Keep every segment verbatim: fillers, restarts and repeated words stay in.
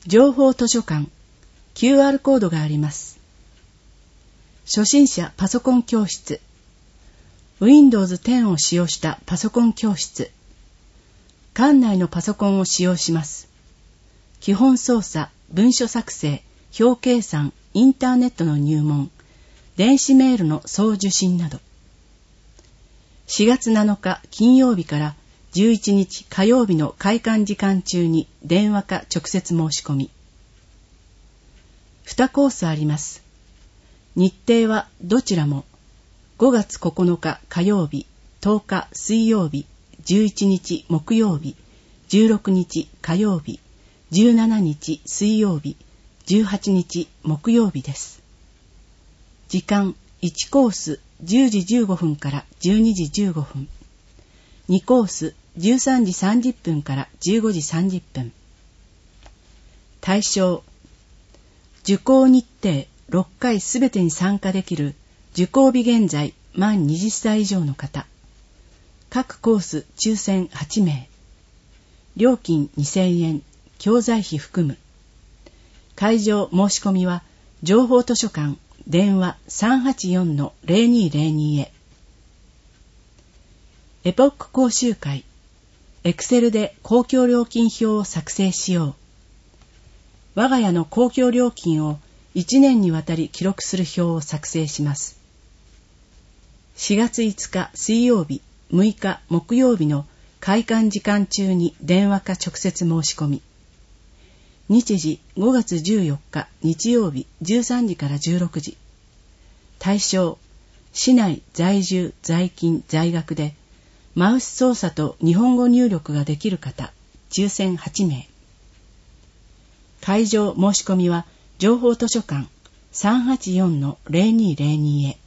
情報図書館 キューアール コードがあります。初心者パソコン教室 ウィンドウズテン を使用したパソコン教室。館内のパソコンを使用します。基本操作、文書作成、表計算、インターネットの入門、電子メールの送受信など。しがつなのか金曜日からじゅういちにち火曜日の開館時間中に電話か直接申し込み。にコースあります。日程はどちらもごがつここのか火曜日、とおか水曜日、じゅういちにち木曜日、じゅうろくにち火曜日、じゅうしちにち水曜日、じゅうはちにち木曜日です。時間いちコースじゅうじじゅうごふんからじゅうにじじゅうごふん。にコースじゅうさんじさんじゅっぷんからじゅうごじさんじゅっぷん。対象受講日程ろっかいすべてに参加できる受講日現在満はたち以上の方。各コース抽選はちめい。料金にせんえん、教材費含む。会場申し込みは情報図書館電話 さんはちよんのゼロにゼロに へ。エポック講習会エクセルで公共料金表を作成しよう。我が家の公共料金をいちねんにわたり記録する表を作成します。しがついつか水曜日、むいか木曜日の開館時間中に電話か直接申し込み。日時ごがつじゅうよっか日曜日じゅうさんじからじゅうろくじ。対象市内在住在勤在学でマウス操作と日本語入力ができる方、抽選はちめい。会場申し込みは情報図書館 さんはちよんのゼロにゼロに へ。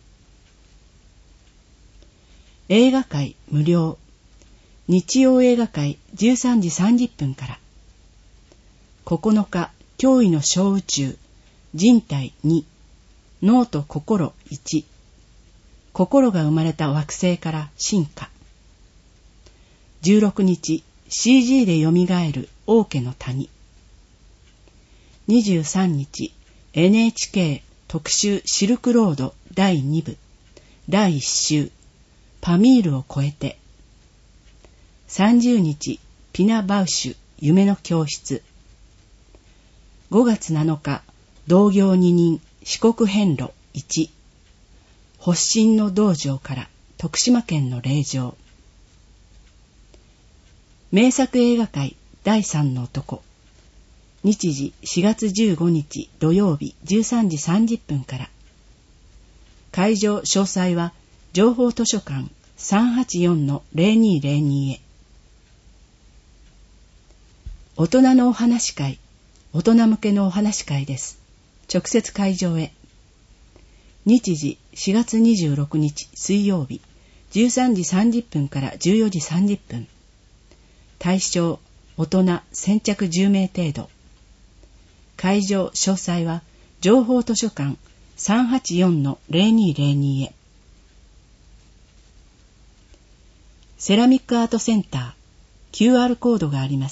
映画会無料。日曜映画会じゅうさんじさんじゅっぷんから。ここのか驚異の小宇宙人体に、脳と心いち。心が生まれた惑星から進化。じゅうろくにち シージー でよみがえる王家の谷。にじゅうさんにち エヌエイチケー 特集シルクロードだいにぶだいいっ週パミールを超えて。さんじゅうにちピナバウシュ夢の教室。ごがつなのか同業二人四国遍路いち。発信の道場から徳島県の霊場。名作映画会だいさんの男。日時しがつじゅうごにち土曜日じゅうさんじさんじゅっぷんから。会場詳細は情報図書館 さんはちよんのゼロにゼロに へ。大人のお話会、大人向けのお話会です。直接会場へ。日時しがつにじゅうろくにち水曜日じゅうさんじさんじゅっぷんからじゅうよじさんじゅっぷん。対象大人先着じゅうめい程度。会場詳細は情報図書館 さんはちよんのゼロにゼロに へ。セラミックアートセンター キューアール コードがあります。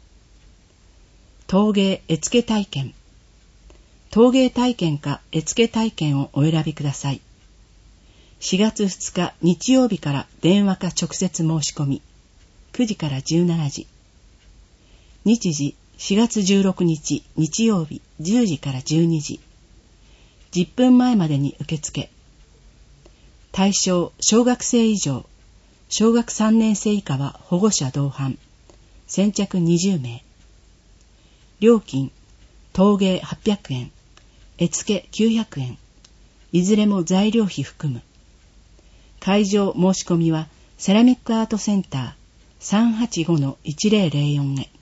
陶芸絵付け体験。陶芸体験か絵付け体験をお選びください。しがつふつか日曜日から電話か直接申し込み。くじからじゅうしちじ。日時しがつじゅうろくにち日曜日じゅうじからじゅうにじ。じゅっぷんまえまでに受付。対象小学生以上。小学さんねんせい以下は保護者同伴。先着にじゅうめい。料金陶芸はっぴゃくえん、絵付けきゅうひゃくえん。いずれも材料費含む。会場申し込みはセラミックアートセンター さんはちごのいちぜろぜろよん へ。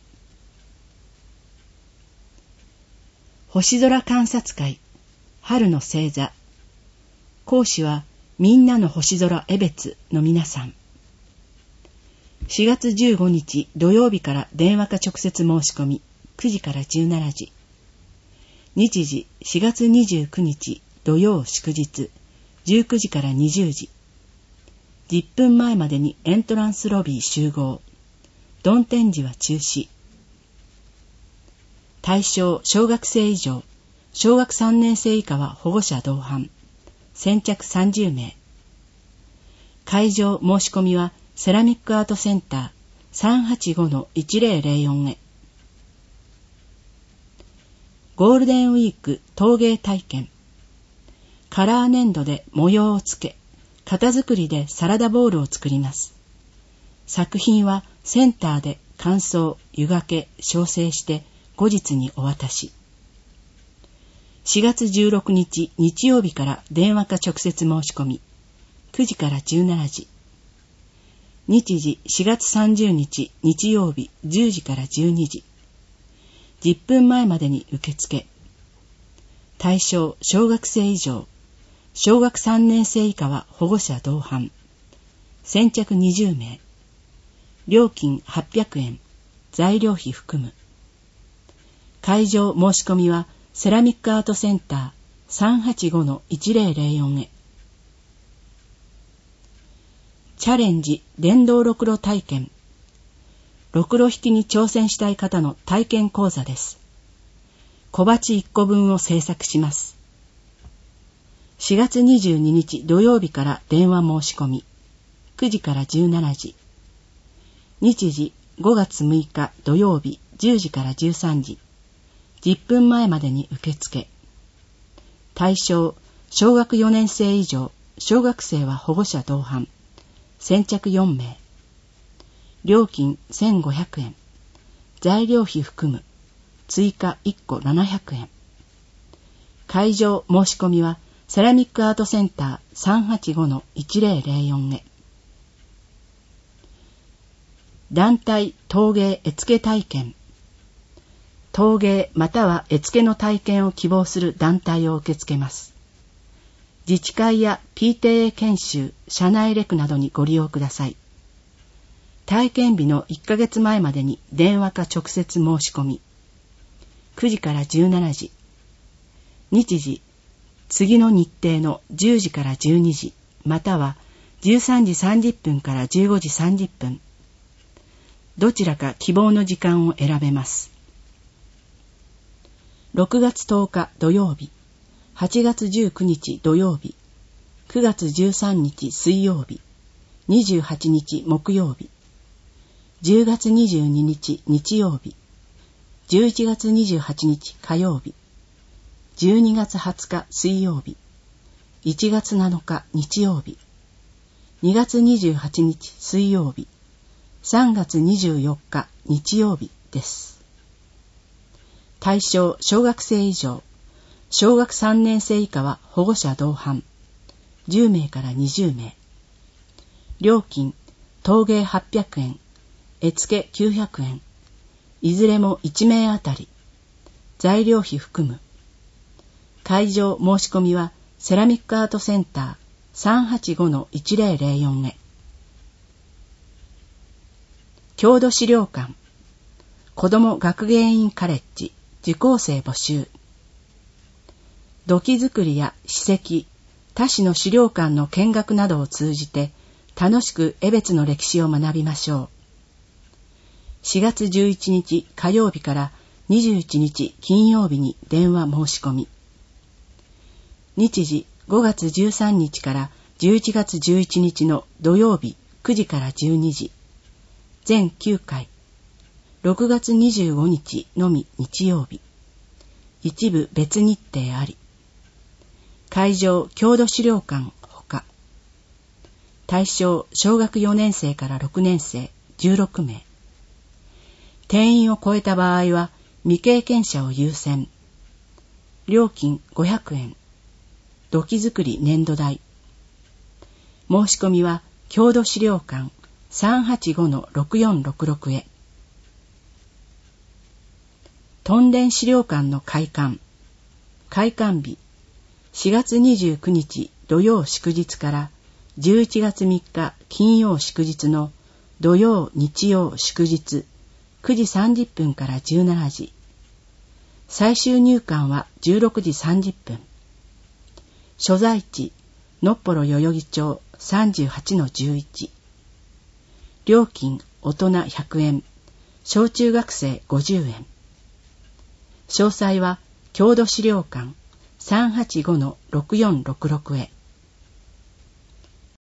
星空観察会春の星座。講師はみんなの星空江別の皆さん。しがつじゅうごにち土曜日から電話か直接申し込み。くじからじゅうしちじ。日時しがつにじゅうくにち土曜祝日じゅうくじからにじゅうじ。じゅっぷんまえまでにエントランスロビー集合。ドン展示は中止。 対象小学生以上、小学さんねん生以下は保護者同伴。先着さんじゅうめい。会場申し込みはセラミックアートセンター さんはちごのいちぜろぜろよん へ。ゴールデンウィーク陶芸体験。カラー粘土で模様をつけ、型作りでサラダボウルを作ります。作品はセンターで乾燥、湯がけ、焼成して後日にお渡し。しがつじゅうろくにち日曜日から電話か直接申し込み。くじからじゅうしちじ。日時しがつさんじゅうにち日曜日じゅうじからじゅうにじ。じゅっぷんまえまでに受付。対象小学生以上、小学さんねん生以下は保護者同伴。先着にじゅうめい。料金はっぴゃくえん。材料費含む。会場申し込みはセラミックアートセンター さんはちごのいちぜろぜろよん へ。チャレンジ電動ろくろ体験。ろくろ引きに挑戦したい方の体験講座です。小鉢いっこぶんを製作します。しがつにじゅうににち土曜日から電話申し込み。くじからじゅうしちじ。日時ごがつむいか土曜日じゅうじからじゅうさんじ。じゅっぷんまえまでに受付。対象小学よねん生以上、小学生は保護者同伴。先着よんめい。料金せんごひゃくえん。材料費含む。追加いっこななひゃくえん。会場申し込みはセラミックアートセンター さんはちごのいちぜろぜろよん へ。団体陶芸絵付け体験。陶芸または絵付けの体験を希望する団体を受け付けます。自治会や ピーティーエー 研修、社内レクなどにご利用ください。体験日のいっかげつまえまでに電話か直接申し込み。くじからじゅうしちじ。日時、次の日程のじゅうじからじゅうにじ、またはじゅうさんじさんじゅっぷんからじゅうごじさんじゅっぷん。どちらか希望の時間を選べます。ろくがつとおか土曜日、はちがつじゅうくにち土曜日、くがつじゅうさんにち水曜日、にじゅうはちにち木曜日、じゅうがつにじゅうににち日曜日、じゅういちがつにじゅうはちにち火曜日、じゅうにがつはつか水曜日、いちがつなのか日曜日、にがつにじゅうはちにち水曜日、さんがつにじゅうよっか日曜日です。対象小学生以上、小学さんねん生以下は保護者同伴。じゅうめいからにじゅうめい。料金陶芸はっぴゃくえん、絵付けきゅうひゃくえん。いずれもいちめいあたり。材料費含む。会場申し込みはセラミックアートセンター さんはちごのいちぜろぜろよん へ。郷土資料館。子ども学芸員カレッジ受講生募集。土器作りや史跡、他市の資料館の見学などを通じて楽しく江別の歴史を学びましょう。しがつじゅういちにち火曜日からにじゅういちにち金曜日に電話申し込み。日時ごがつじゅうさんにちからじゅういちがつじゅういちにちの土曜日くじからじゅうにじ。全きゅうかい。ろくがつにじゅうごにちのみ日曜日。一部別日程あり。会場郷土資料館ほか。対象小学よねん生からろくねん生じゅうろくめい。定員を超えた場合は未経験者を優先。料金ごひゃくえん。土器作り年度代。申し込みは郷土資料館 さんはちごのろくよんろくろく へ。屯田資料館の開館。開館日しがつにじゅうくにち土曜祝日からじゅういちがつみっか金曜祝日の土曜日曜祝日くじさんじゅっぷんからじゅうしちじ。最終入館はじゅうろくじさんじゅっぷん。所在地のっぽろ代々木町 さんじゅうはちのじゅういち。料金大人ひゃくえん、小中学生ごじゅうえん。 詳細は郷土資料館 さんはちごのろくよんろくろく へ。